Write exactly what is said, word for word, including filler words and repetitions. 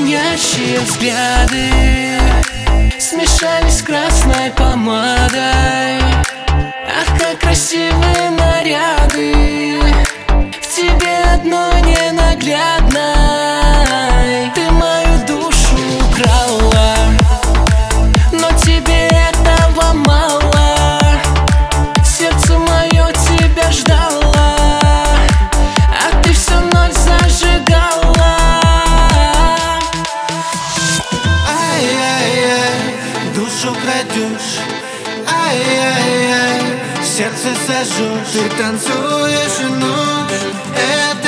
манящие взгляды смешались с красной помадой. Ах, как красивые наряды в тебе одной ненаглядной. Ты мою душу украла, но тебе этого мало. Сердце мое тебя ждало, а ты все вновь зажигала. Ай-яй-яй, душу крадешь, ай-яй-яй, сердце сожжешь. Ты танцуешь и ночь, это